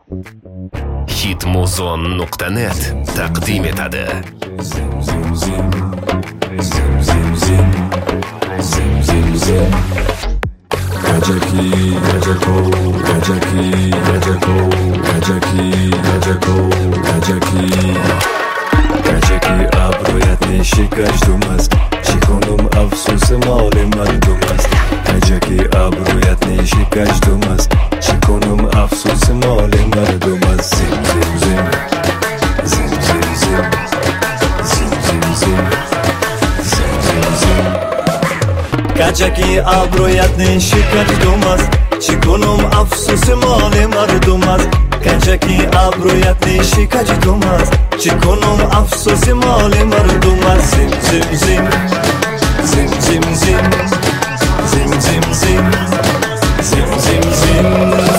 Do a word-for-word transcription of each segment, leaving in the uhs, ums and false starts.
hitmuzon nuqta net taqdim etadi. Zim zim zim zim zim zim zim zim zim Gajaki gajako gajaki gajako gajaki gajako gajaki gajaki abroyatni shikashtum ast chikonum afsus mol mardum ast gajaki abroyatni shikashtum ast chikonum afsus mol mardum ast zim zim zim zim zim zim zim zim zim zim zim Gajaki abroyatni shikashtum ast chikonum afsus mol mardum ast Gajaki abroyatni shikashtum ast chikonum afsus mol mardum ast zim zim zim zim zim zim zim zim zim zim zim zim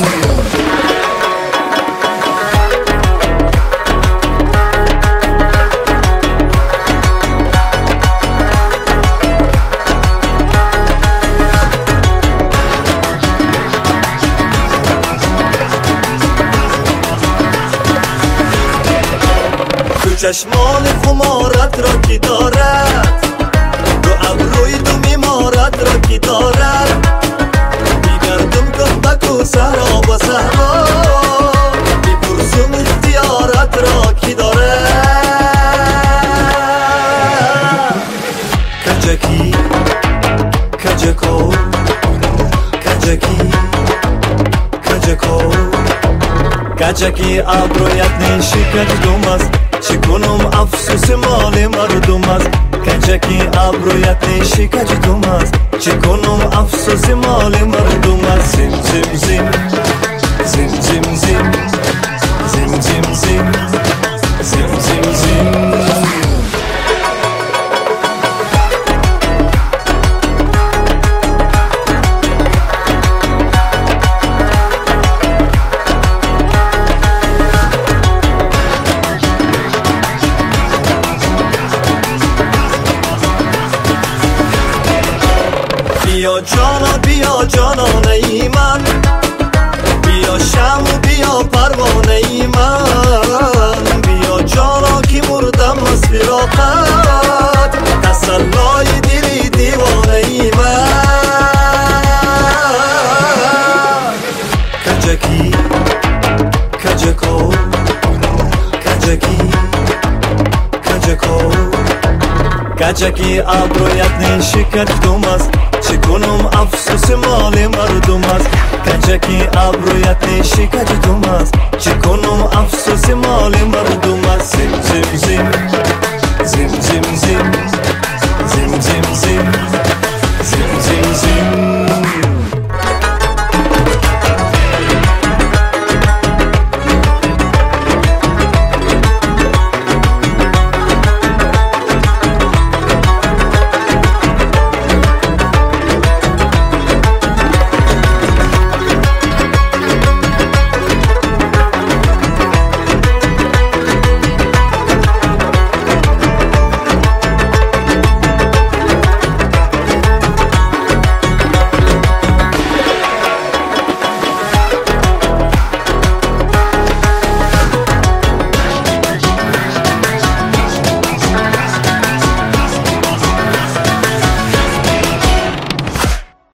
چشمان خمارت را کی دارد دو ابروی دو میمارت را کی دارد بیگردم کن بگو صحرا و صحرا بیپرسم اختیارت را کی دارد کجکی کجکو کجکی کجکو کجکی ابرویت شکستم است chikonum afsus mol mardum ast Gajaki abroyatni shikashtum ast chikonum afsus mol mardum ast zim zim zim zim zim zim zim zim zim zim zim zim بیا جانا بیا جانانه ای من بیا شم و بیا پروانه ای من بیا جانا که مردم از فراقت تسلای دلی دیوانه ای من کجکی کجکو کجکی کجکو کجکی ابرویتنی شکستم است chikonum afsus mol mardum ast Gajaki abroyatni shikashtum ast chikonum afsus mol mardum ast zim zim zim zim zim zim